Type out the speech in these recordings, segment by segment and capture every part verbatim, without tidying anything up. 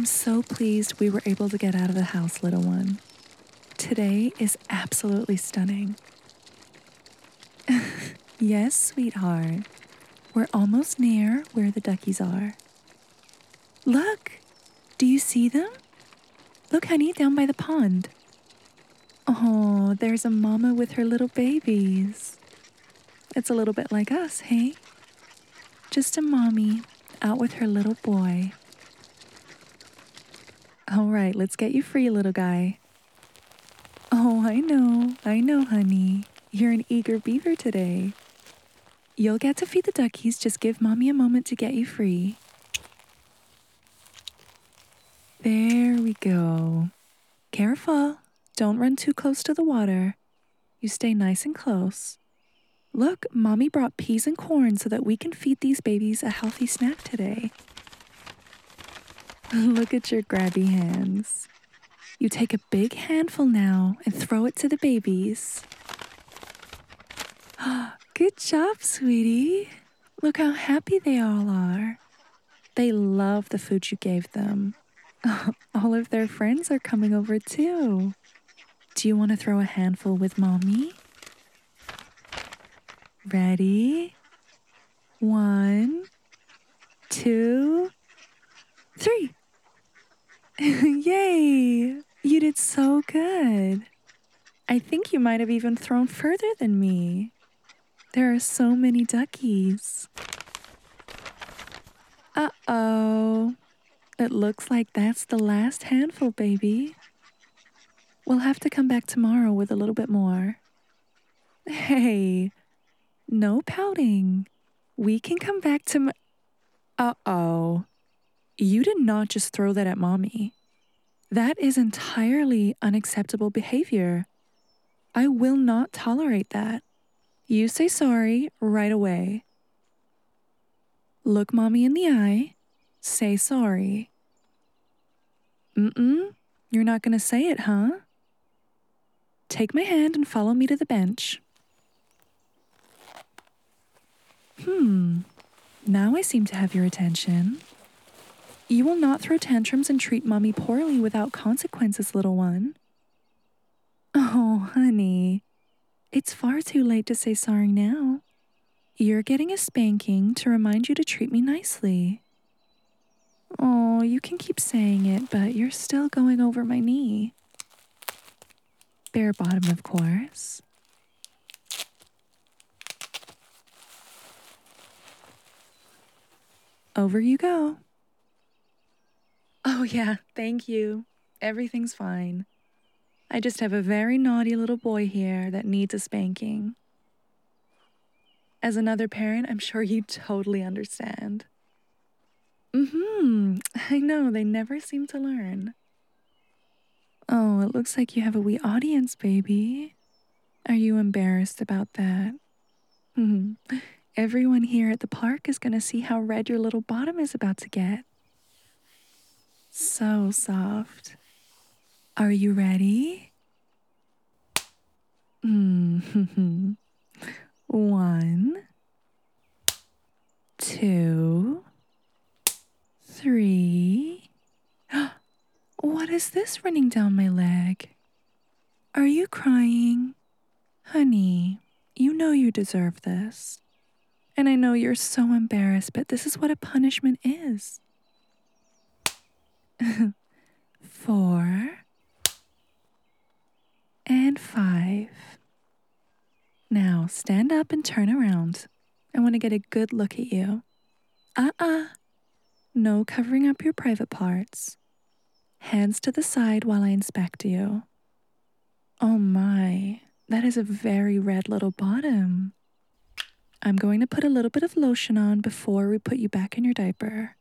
I'm so pleased we were able to get out of the house, little one. Today is absolutely stunning. Yes, sweetheart. We're almost near where the duckies are. Look! Do you see them? Look, honey, down by the pond. Oh, there's a mama with her little babies. It's a little bit like us, hey? Just a mommy out with her little boy. All right, let's get you free, little guy. Oh, I know, I know, honey. You're an eager beaver today. You'll get to feed the duckies, just give mommy a moment to get you free. There we go. Careful, don't run too close to the water. You stay nice and close. Look, mommy brought peas and corn so that we can feed these babies a healthy snack today. Look at your grabby hands. You take a big handful now and throw it to the babies. Good job, sweetie. Look how happy they all are. They love the food you gave them. All of their friends are coming over too. Do you want to throw a handful with mommy? Ready? One, two, three. Yay! You did so good. I think you might have even thrown further than me. There are so many duckies. Uh-oh. It looks like that's the last handful, baby. We'll have to come back tomorrow with a little bit more. Hey, no pouting. We can come back to... Uh-oh. You did not just throw that at mommy. That is entirely unacceptable behavior. I will not tolerate that. You say sorry right away. Look mommy in the eye. Say sorry. Mm-mm. You're not gonna say it, huh? Take my hand and follow me to the bench. Hmm. Now I seem to have your attention. You will not throw tantrums and treat mommy poorly without consequences, little one. Oh, honey. It's far too late to say sorry now. You're getting a spanking to remind you to treat me nicely. Oh, you can keep saying it, but you're still going over my knee. Bare bottom, of course. Over you go. Oh yeah, thank you. Everything's fine. I just have a very naughty little boy here that needs a spanking. As another parent, I'm sure you totally understand. Mm-hmm. I know, they never seem to learn. Oh, it looks like you have a wee audience, baby. Are you embarrassed about that? Mm-hmm. Everyone here at the park is gonna see how red your little bottom is about to get. So soft. Are you ready? Mm-hmm. One, two, three. What is this running down my leg? Are you crying? Honey, you know you deserve this. And I know you're so embarrassed, but this is what a punishment is. Four and five. Now stand up and turn around. I want to get a good look at you. Uh-uh. No covering up your private parts. Hands to the side while I inspect you. Oh my, that is a very red little bottom. I'm going to put a little bit of lotion on before we put you back in your diaper.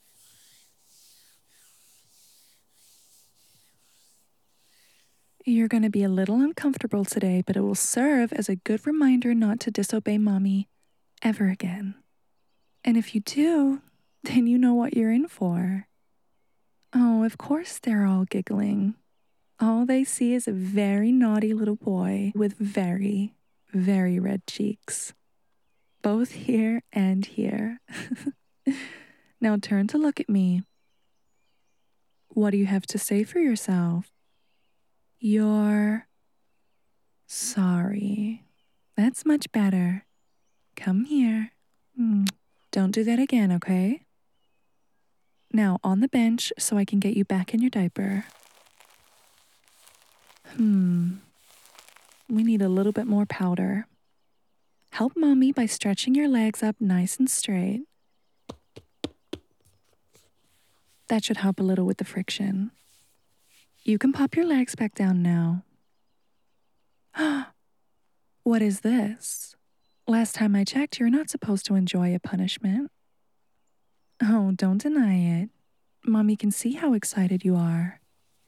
You're going to be a little uncomfortable today, but it will serve as a good reminder not to disobey mommy ever again. And if you do, then you know what you're in for. Oh, of course they're all giggling. All they see is a very naughty little boy with very, very red cheeks. Both here and here. Now turn to look at me. What do you have to say for yourself? You're sorry. That's much better. Come here. Mm. Don't do that again, okay? Now on the bench so I can get you back in your diaper. Hmm. We need a little bit more powder. Help mommy by stretching your legs up nice and straight. That should help a little with the friction. You can pop your legs back down now. What is this? Last time I checked, you're not supposed to enjoy a punishment. Oh, don't deny it. Mommy can see how excited you are.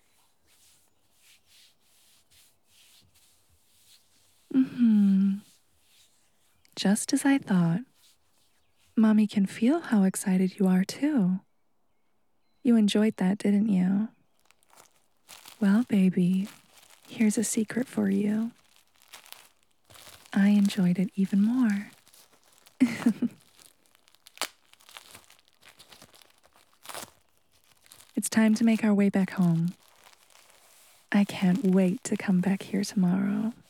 Mm-hmm. Just as I thought. Mommy can feel how excited you are too. You enjoyed that, didn't you? Well, baby, here's a secret for you. I enjoyed it even more. It's time to make our way back home. I can't wait to come back here tomorrow.